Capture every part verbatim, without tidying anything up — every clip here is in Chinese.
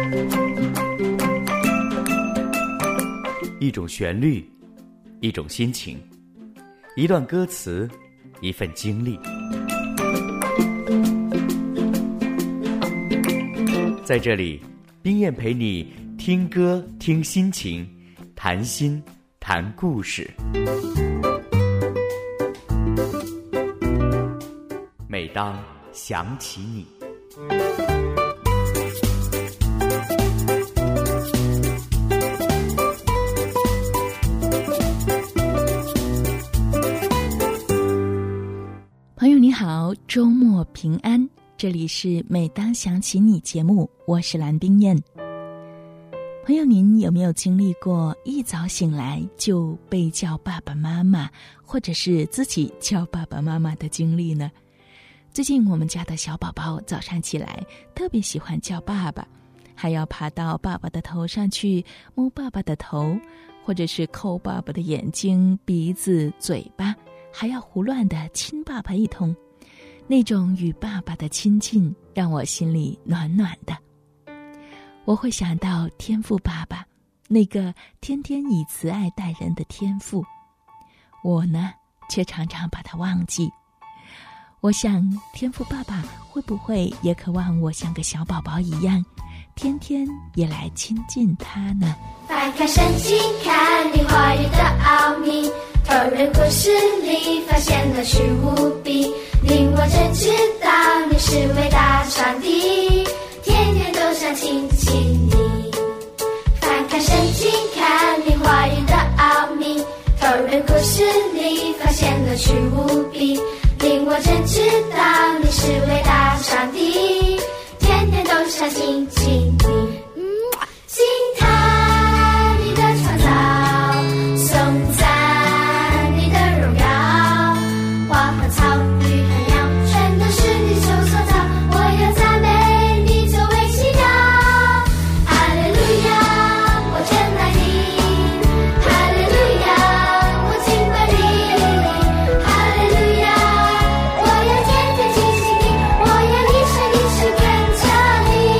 一种旋律，一种心情，一段歌词，一份经历。在这里，冰燕陪你听歌听心情，谈心谈故事。每当想起你， 朋友你好，周末平安，这里是每当想起你节目，我是蓝冰燕。朋友，您有没有经历过一早醒来就被叫爸爸妈妈，或者是自己叫爸爸妈妈的经历呢？最近我们家的小宝宝早上起来特别喜欢叫爸爸，还要爬到爸爸的头上去摸爸爸的头，或者是抠爸爸的眼睛、鼻子、嘴巴，还要胡乱地亲爸爸一通。那种与爸爸的亲近让我心里暖暖的。我会想到天父爸爸，那个天天以慈爱待人的天父，我呢却常常把他忘记。我想天父爸爸会不会也渴望我像个小宝宝一样，天天也来亲近他呢？ 翻开圣经，看你话语的奥秘，投入故事里发现乐趣无比，令我真知道你是伟大上帝，天天都想亲近你。翻开圣经，看你话语的奥秘，投入故事里发现乐趣无比，令我真知道你是伟大上帝，天天都想亲近你。惊叹你的创造，颂赞你的荣耀，花和草与海洋全都是你手所造，我要赞美你作为奇妙。哈利路亚，我真爱你，哈利路亚，我敬拜你，哈利路亚，我要天天亲近你，我要一生一世跟着你。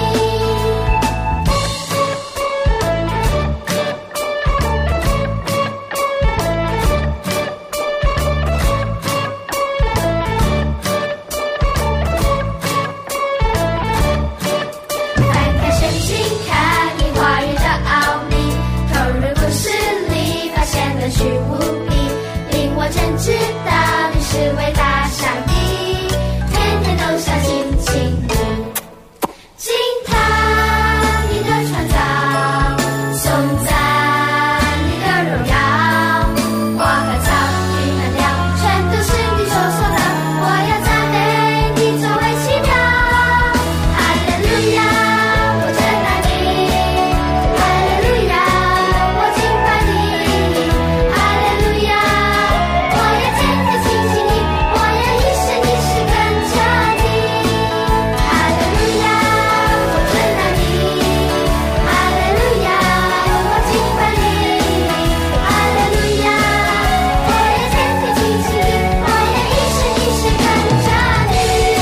翻开圣经，看你话语的奥秘，投入故事里发现乐趣无比，令我真知道你是伟大上帝，天天都想亲近你。惊叹你的创造，颂赞你的荣耀，花和草与海洋全都是你手所造，我要赞美你作为奇妙。哈利路亚，我真爱你，哈利路亚，我敬拜你，哈利路亚，我要天天亲近你，我要一生一世跟着你。哈利路亚，我真爱你，哈利路亚，我敬拜你，哈利路亚，我要天天亲近你，我要一生一世跟着你。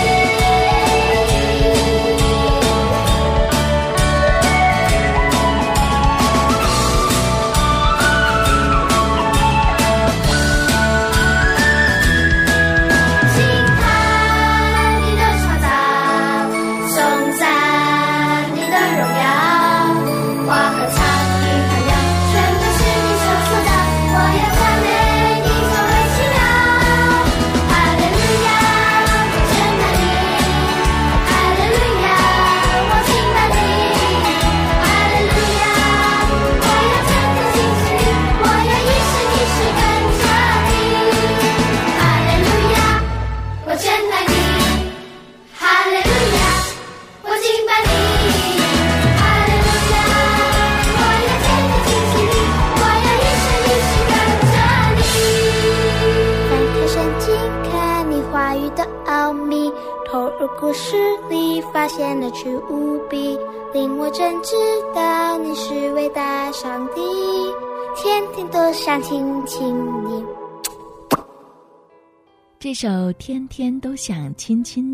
惊叹你的创造，颂赞你的荣耀，花和草与海洋全都是你手所造，我要赞美你作为奇妙。哈利路亚，我真爱你，哈利路亚，我敬拜你，哈利路亚，我要天天亲近你，我要一生一世跟着你。哈利路亚，我真爱你，哈利路亚，我敬拜你，哈利路亚，我要天天亲近你，我要一生一世跟着你。翻开圣经，看你话语的奥秘，投入故事里发现乐趣无比，令我真知道你是伟大上帝，天天都想亲近你。 这首《天天都想亲亲你》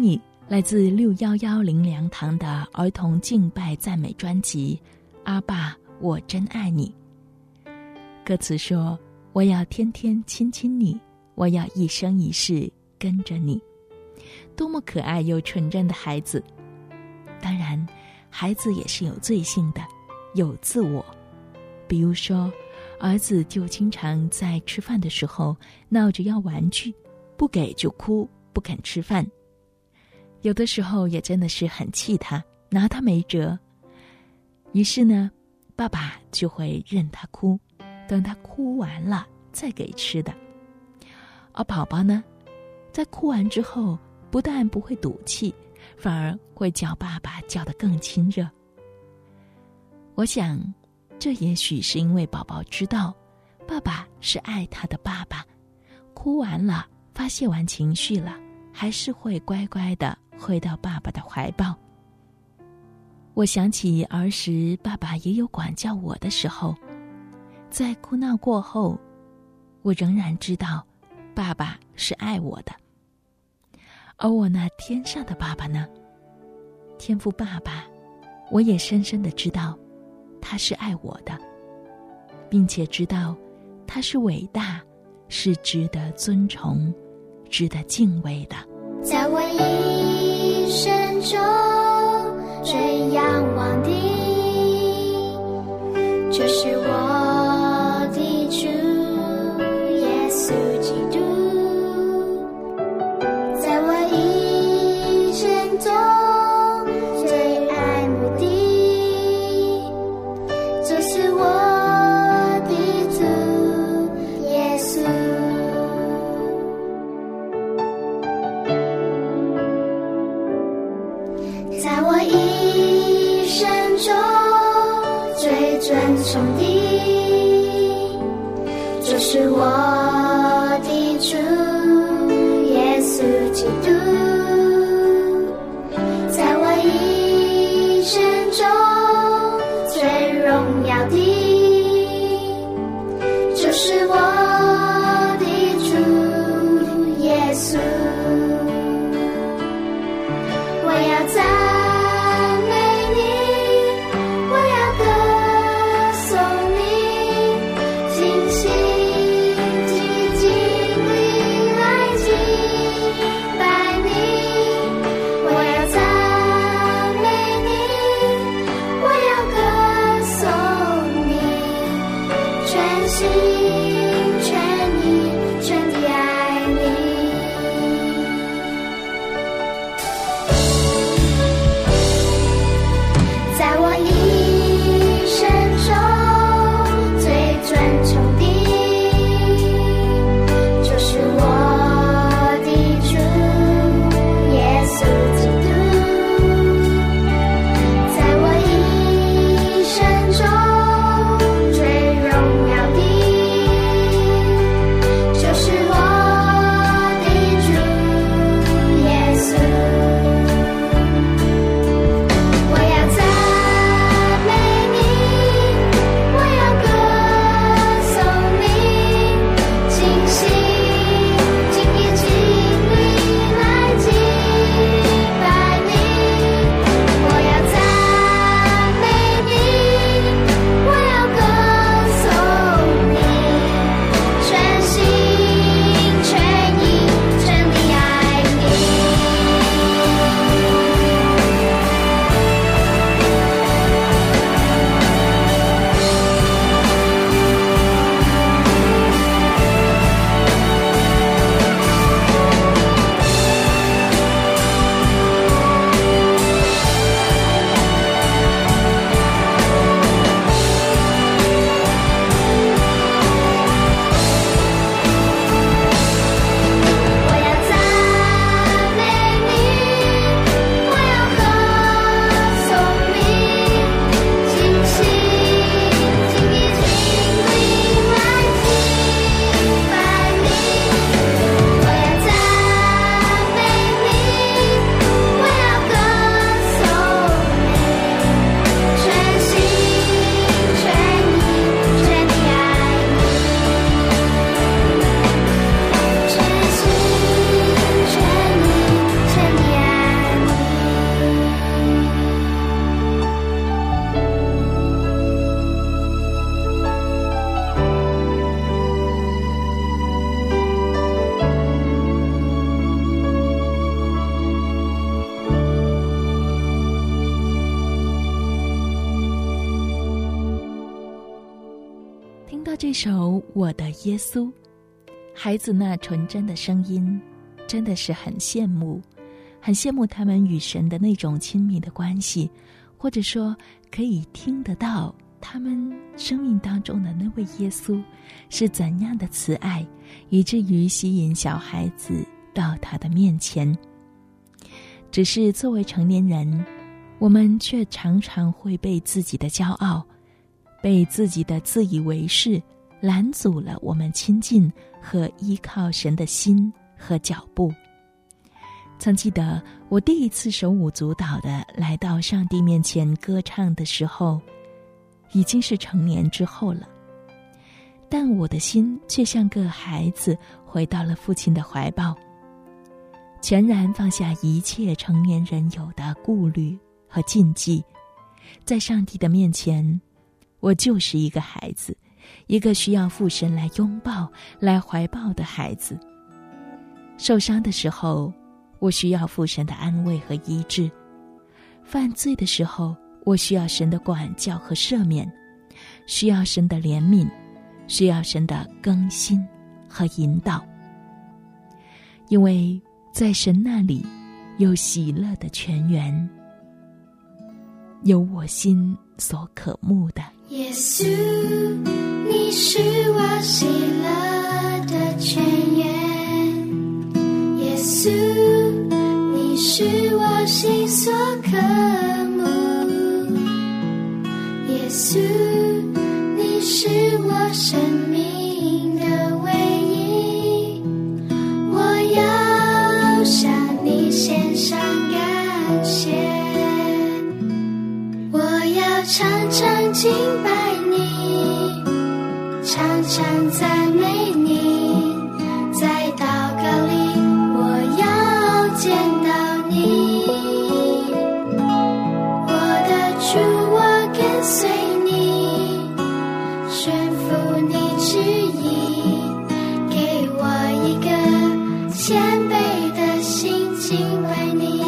来自六一一灵粮堂的儿童敬拜赞美专辑《阿爸，我真爱你》。歌词说：我要天天亲亲你，我要一生一世跟着你。多么可爱又纯真的孩子。当然，孩子也是有罪性的，有自我。比如说，儿子就经常在吃饭的时候闹着要玩具，不给就哭，不肯吃饭。有的时候也真的是很气他，拿他没辙。于是呢，爸爸就会任他哭，等他哭完了再给吃的。而宝宝呢，在哭完之后，不但不会赌气，反而会叫爸爸叫得更亲热。我想，这也许是因为宝宝知道，爸爸是爱他的爸爸，哭完了，发泄完情绪了，还是会乖乖地回到爸爸的怀抱。我想起儿时爸爸也有管教我的时候，在哭闹过后，我仍然知道爸爸是爱我的。而我那天上的爸爸呢，天父爸爸，我也深深地知道他是爱我的，并且知道他是伟大，是值得尊崇，值得敬畏的。 在我一生中最仰望的，就是我的主耶稣基督。在我一生中最爱慕的，就是我的主耶稣。在我一生中最尊崇的，就是我的主耶稣基督。在我一生中最荣耀的，就是我的主耶稣。我要赞美你，我要歌颂你，尽心尽力来敬拜这首《我的耶稣》，孩子那纯真的声音，真的是很羡慕，很羡慕他们与神的那种亲密的关系，或者说可以听得到他们生命当中的那位耶稣是怎样的慈爱，以至于吸引小孩子到他的面前。只是作为成年人，我们却常常会被自己的骄傲，被自己的自以为是拦阻了我们亲近和依靠神的心和脚步。曾记得我第一次手舞足蹈地来到上帝面前歌唱的时候，已经是成年之后了，但我的心却像个孩子回到了父亲的怀抱，全然放下一切成年人有的顾虑和禁忌，在上帝的面前，我就是一个孩子，一个需要父神来拥抱来怀抱的孩子。受伤的时候，我需要父神的安慰和医治；犯罪的时候，我需要神的管教和赦免，需要神的怜悯，需要神的更新和引导。因为在神那里有喜乐的泉源，有我心所渴慕的。 耶稣，你是我喜乐的泉源，耶稣，你是我心所渴慕，耶稣，你是我生命的唯一，我要向你献上感谢，我要常常敬拜你，常常赞美你，在祷告里我要见到你，我的主，我跟随你，顺服你旨意，给我一个谦卑的心敬拜你。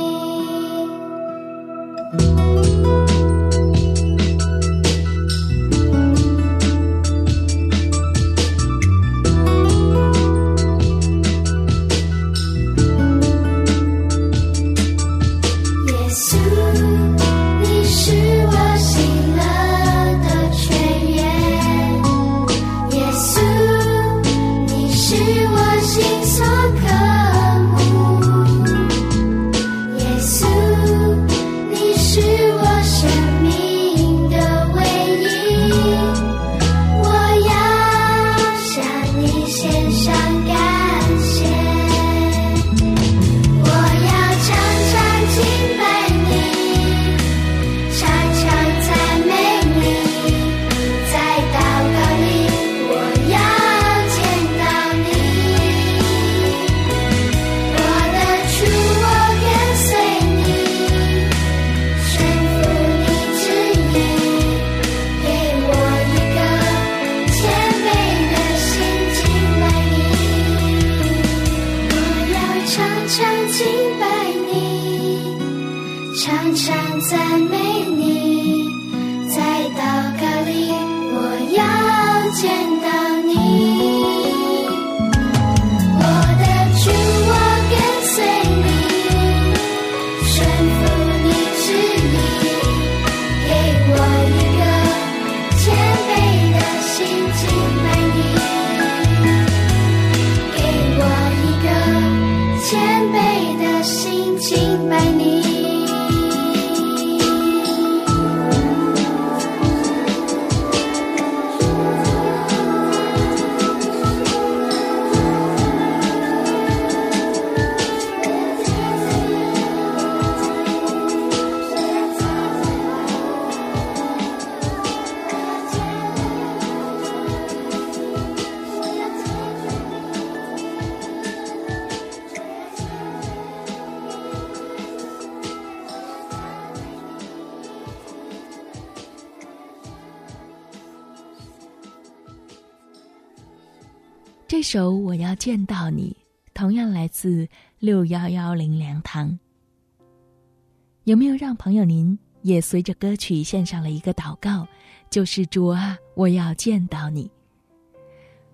这首我要见到你同样来自六一一灵粮堂。有没有让朋友您也随着歌曲献上了一个祷告，就是主啊，我要见到你，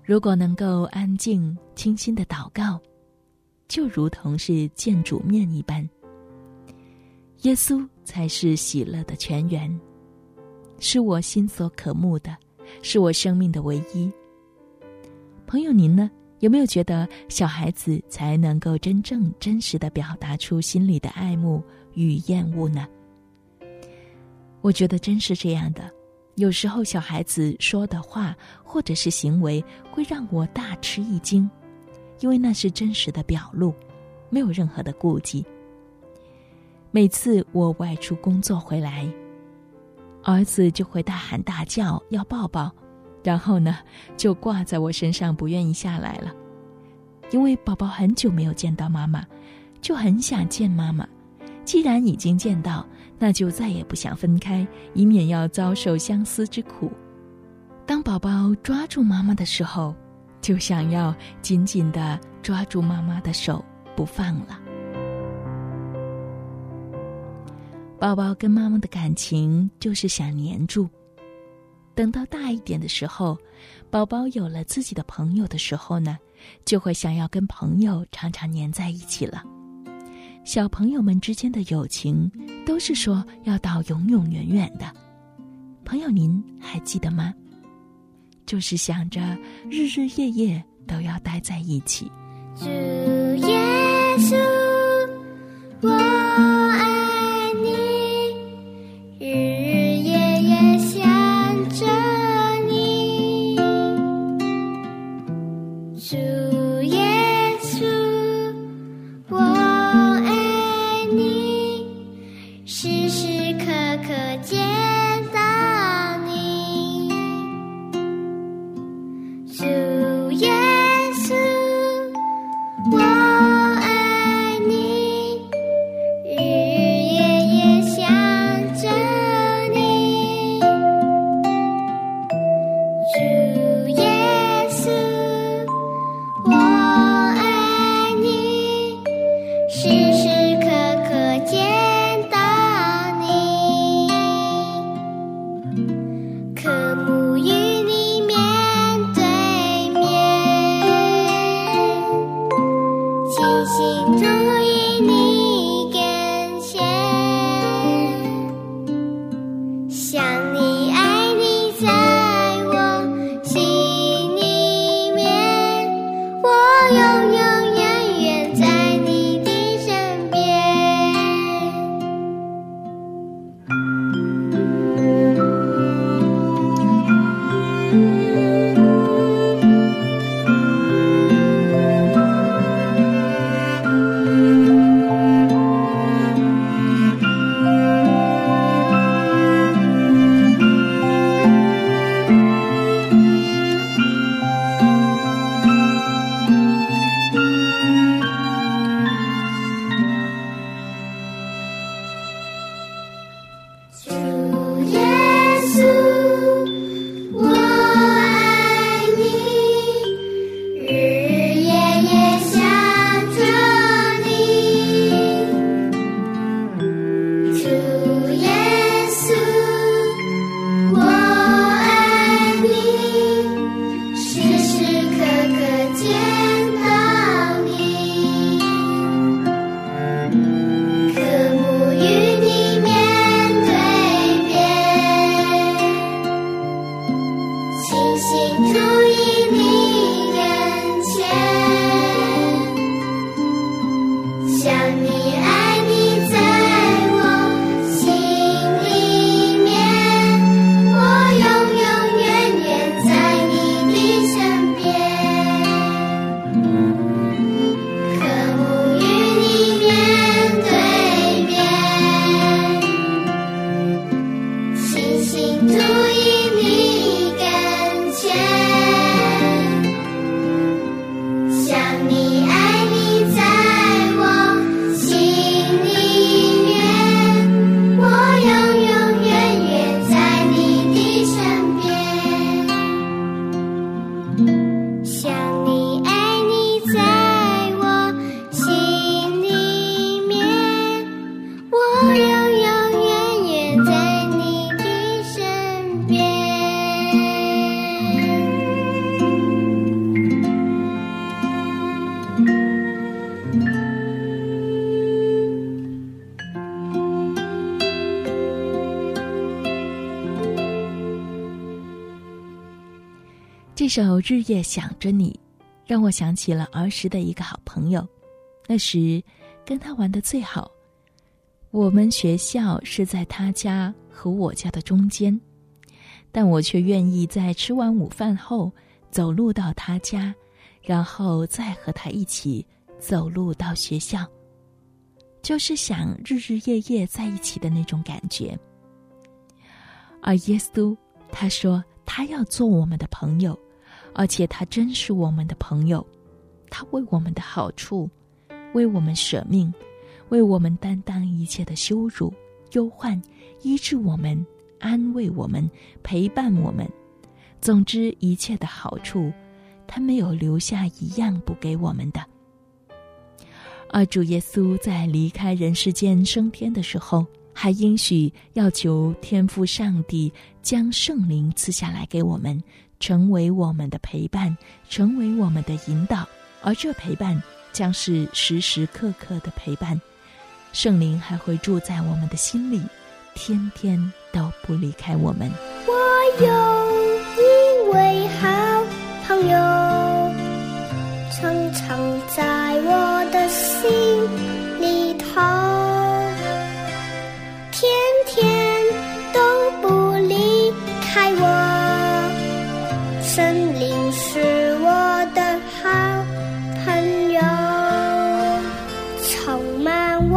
如果能够安静清新的祷告，就如同是见主面一般。耶稣才是喜乐的泉源，是我心所渴慕的，是我生命的唯一。朋友您呢，有没有觉得小孩子才能够真正真实地表达出心里的爱慕与厌恶呢？我觉得真是这样的。有时候小孩子说的话或者是行为会让我大吃一惊，因为那是真实的表露，没有任何的顾忌。每次我外出工作回来，儿子就会大喊大叫要抱抱，然后呢就挂在我身上不愿意下来了。因为宝宝很久没有见到妈妈，就很想见妈妈，既然已经见到，那就再也不想分开，以免要遭受相思之苦。当宝宝抓住妈妈的时候，就想要紧紧地抓住妈妈的手不放了。宝宝跟妈妈的感情就是想黏住。等到大一点的时候，宝宝有了自己的朋友的时候呢，就会想要跟朋友常常黏在一起了。小朋友们之间的友情都是说要到永永远远的。朋友您还记得吗？就是想着日日夜夜都要待在一起。 主耶稣，我爱你，日日夜夜想着你。主耶稣，我爱你，时时刻刻见到你。主耶稣，我爱你，日日夜夜想着你。主耶稣，我爱你，时时刻刻见到你。渴慕与你面对面，倾心注与你跟前，想你爱你在我心里面，我永永远远在你的身边。主耶稣，我爱你，日日夜夜想着你。主耶稣，我爱你，时时刻刻见到你。渴慕与你面对面，倾心注意你跟前，想你爱你在我心里面，我永永远远在你的身边。渴慕与你面对面，倾心注意你跟前，想你爱你在我心里面，我永永远远在你的身边。想你爱你在我心里面，我永永远远在你的身边。 这首《日夜想着你》让我想起了儿时的一个好朋友，那时跟他玩得最好。我们学校是在他家和我家的中间，但我却愿意在吃完午饭后走路到他家，然后再和他一起走路到学校，就是想日日夜夜在一起的那种感觉。而耶稣他说他要做我们的朋友，而且他真是我们的朋友，他为我们的好处，为我们舍命，为我们担当一切的羞辱、忧患，医治我们，安慰我们，陪伴我们。总之一切的好处，他没有留下一样不给我们的。而主耶稣在离开人世间升天的时候，还应许要求天父上帝将圣灵赐下来给我们，成为我们的陪伴，成为我们的引导，而这陪伴将是时时刻刻的陪伴。圣灵还会住在我们的心里，天天都不离开我们。 我有一位好朋友，常常在我的心里头，天天都不离开我，圣灵是我的好朋友，充满我，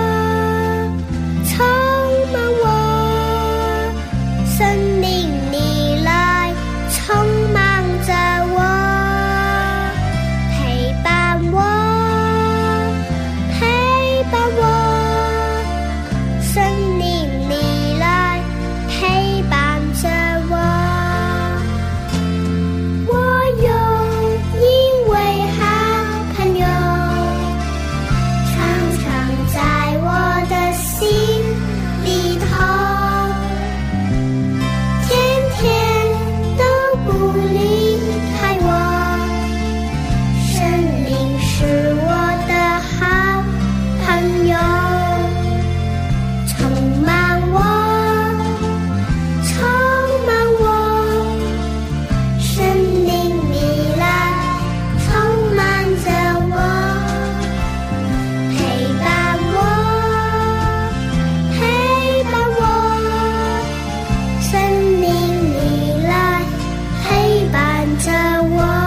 充满我，圣灵你来充满着我，陪伴我，陪伴我，圣灵你来陪伴着我。我有一位好朋友，常常在我的心里头，天天都不离开我，圣灵是我的好朋友，充满我，充满我，圣灵你来充满着我，陪伴我，陪伴我，圣灵你来陪伴着我。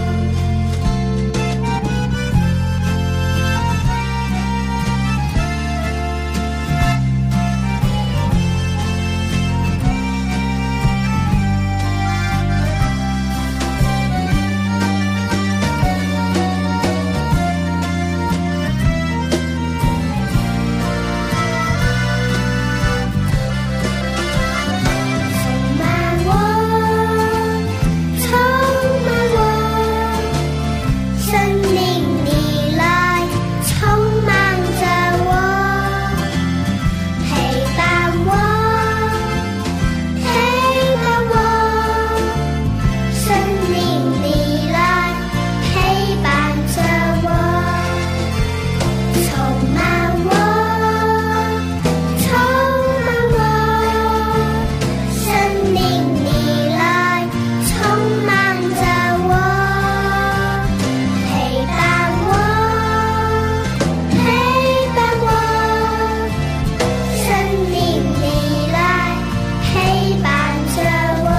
充满我，充满我，圣灵你来充满着我，陪伴我，陪伴我，圣灵你来陪伴着我，充满我，充满我，圣灵你来充满着我，陪伴我，陪伴我，圣灵你来陪伴着我，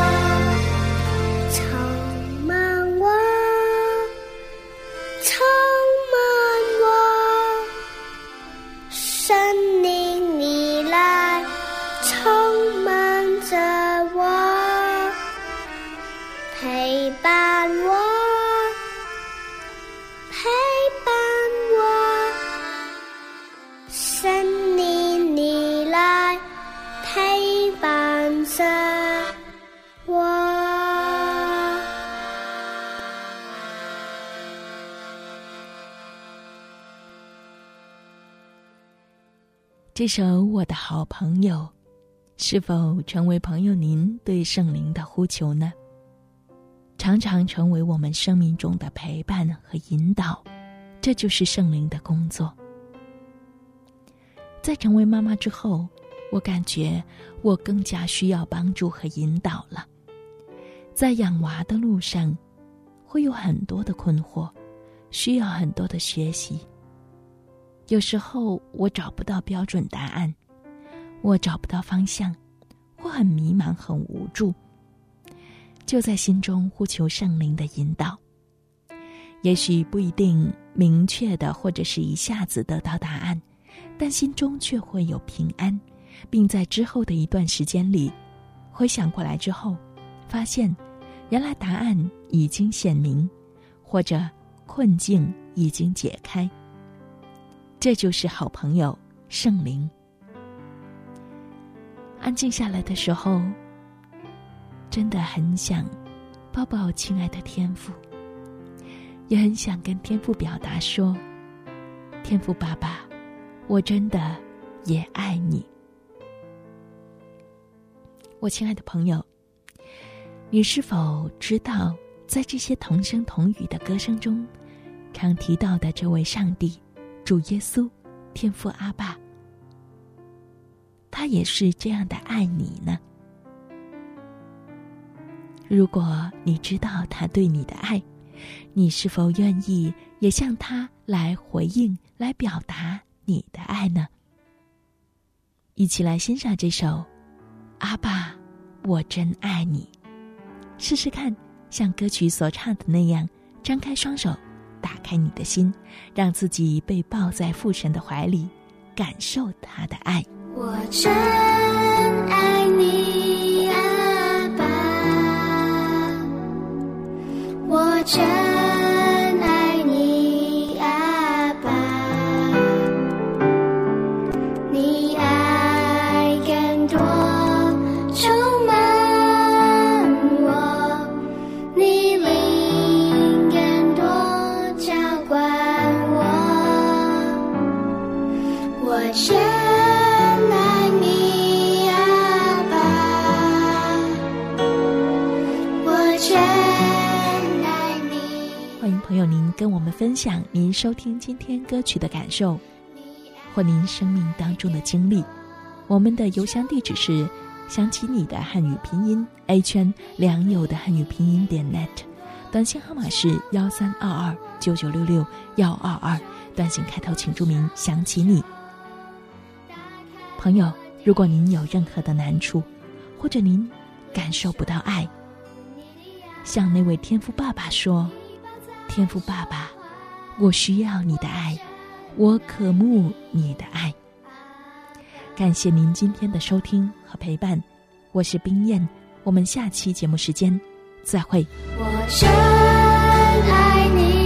充满我，充满我，圣灵你来充满着我，陪伴我，陪伴我，圣灵你来陪伴着我。 这首《我的好朋友》是否成为朋友您对圣灵的呼求呢？常常成为我们生命中的陪伴和引导，这就是圣灵的工作。在成为妈妈之后，我感觉我更加需要帮助和引导了。 在养娃的路上，会有很多的困惑，需要很多的学习。有时候我找不到标准答案，我找不到方向，或很迷茫很无助，就在心中呼求圣灵的引导。也许不一定明确的或者是一下子得到答案，但心中却会有平安，并在之后的一段时间里回想过来之后，发现原来答案已经显明，或者困境已经解开。这就是好朋友圣灵。安静下来的时候，真的很想抱抱亲爱的天父，也很想跟天父表达说，天父爸爸，我真的也爱你。我亲爱的朋友，你是否知道，在这些同声同语的歌声中，常提到的这位上帝主耶稣天父阿爸，他也是这样的爱你呢？如果你知道他对你的爱，你是否愿意也向他来回应，来表达你的爱呢？一起来欣赏这首阿爸，我真爱你。试试看，像歌曲所唱的那样，张开双手，打开你的心，让自己被抱在父神的怀里，感受他的爱。 我真爱你，阿爸，我真爱你，阿爸，你爱更多充满我，你灵更多浇灌我，我真爱你，阿爸，我真爱你。 欢迎朋友您跟我们分享您收听今天歌曲的感受，或您生命当中的经历。我们的邮箱地址是想起你的汉语拼音 A 圈良友的汉语拼音点 net， 短信号码是幺三二二九九六六幺二二，短信开头请注明想起你。朋友，如果您有任何的难处，或者您感受不到爱，向那位天父爸爸说，天父爸爸，我需要你的爱，我渴慕你的爱。感谢您今天的收听和陪伴，我是冰燕，我们下期节目时间再会。 我真爱你。